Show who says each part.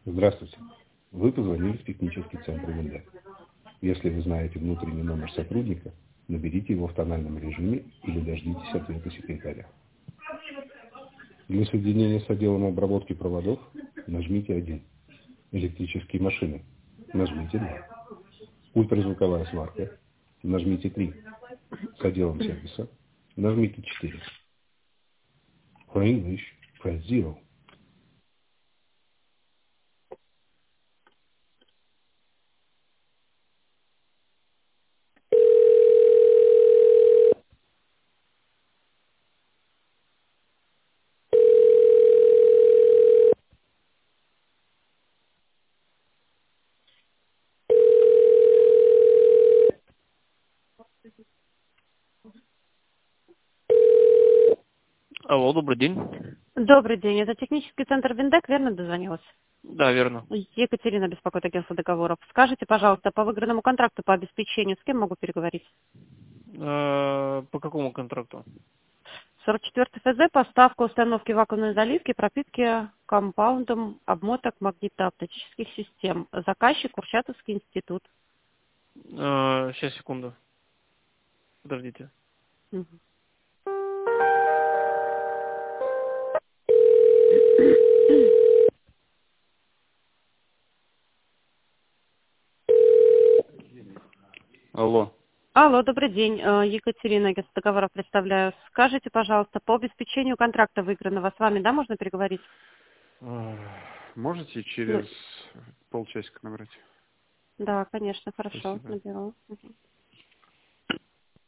Speaker 1: Здравствуйте. Вы позвонили в технический центр Виндек. Если вы знаете внутренний номер сотрудника, наберите его в тональном режиме или дождитесь ответа секретаря. Для соединения с отделом обработки проводов нажмите 1. Электрические машины. Нажмите 2. Ультразвуковая сварка. Нажмите 3. С отделом сервиса. Нажмите 4. For English, press 0.
Speaker 2: Алло, добрый день.
Speaker 3: Добрый день. Это технический центр Виндек, верно дозвонилась?
Speaker 2: Да, верно.
Speaker 3: Екатерина беспокоит агентство договоров. Скажите, пожалуйста, по выигранному контракту по обеспечению с кем могу переговорить?
Speaker 2: По какому контракту?
Speaker 3: 44 ФЗ, поставка установки вакуумной заливки, пропитки компаундом обмоток магнитооптических систем. Заказчик Курчатовский институт.
Speaker 2: Сейчас, секунду. Подождите.
Speaker 3: Мгм.
Speaker 2: Алло.
Speaker 3: Алло, добрый день. Екатерина, агентство договоров представляю. Скажите, пожалуйста, по обеспечению контракта выигранного с вами, да, можно переговорить?
Speaker 4: Можете
Speaker 3: Ну,
Speaker 4: через полчасика набрать?
Speaker 3: да, конечно, хорошо,
Speaker 4: Спасибо.
Speaker 3: наберу. Мгм.